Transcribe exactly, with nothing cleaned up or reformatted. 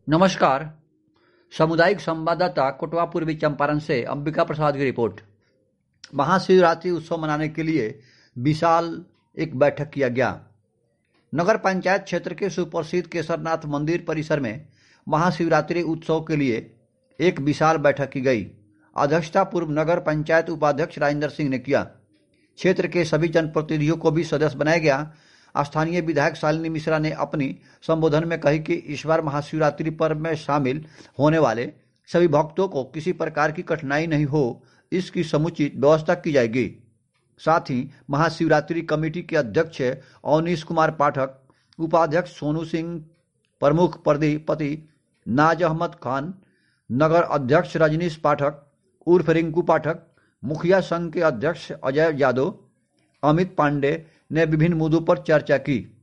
नमस्कार। सामुदायिक संवाददाता कोटवा पूर्वी चंपारण से अंबिका प्रसाद की रिपोर्ट। महाशिवरात्रि उत्सव मनाने के लिए विशाल एक बैठक किया गया। नगर पंचायत क्षेत्र के सुप्रसिद्ध केसरनाथ मंदिर परिसर में महाशिवरात्रि उत्सव के लिए एक विशाल बैठक की गई। अध्यक्षता पूर्व नगर पंचायत उपाध्यक्ष राजेंद्र सिंह ने किया। क्षेत्र के सभी जनप्रतिनिधियों को भी सदस्य बनाया गया। स्थानीय विधायक शालिनी मिश्रा ने अपनी संबोधन में कही कि इस बार महाशिवरात्रि पर्व में शामिल होने वाले सभी भक्तों को किसी प्रकार की कठिनाई नहीं हो, इसकी समुचित व्यवस्था की जाएगी। साथ ही महाशिवरात्रि कमेटी के अध्यक्ष अवनीश कुमार पाठक, उपाध्यक्ष सोनू सिंह, प्रमुख पति नाज अहमद खान, नगर अध्यक्ष रजनीश पाठक उर्फ रिंकू पाठक, मुखिया संघ के अध्यक्ष अजय यादव, अमित पांडे ने विभिन्न मुद्दों पर चर्चा की।